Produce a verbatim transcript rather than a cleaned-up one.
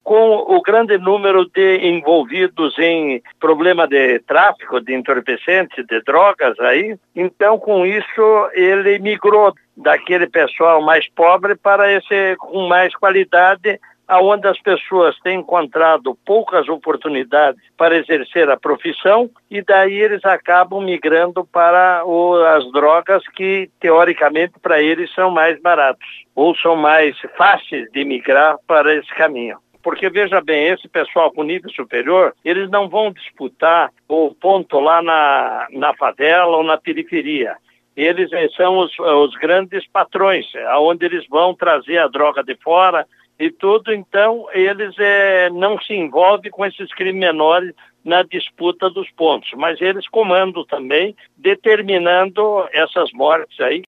com o grande número de envolvidos em problema de tráfico, de entorpecentes, de drogas aí, então com isso ele migrou daquele pessoal mais pobre para esse com mais qualidade, aonde as pessoas têm encontrado poucas oportunidades para exercer a profissão e daí eles acabam migrando para o, as drogas que, teoricamente, para eles são mais baratos ou são mais fáceis de migrar para esse caminho. Porque, veja bem, esse pessoal com nível superior, eles não vão disputar o ponto lá na, na favela ou na periferia. Eles são os, os grandes patrões, aonde eles vão trazer a droga de fora e tudo, então eles é, não se envolvem com esses crimes menores na disputa dos pontos, mas eles comandam também, determinando essas mortes aí.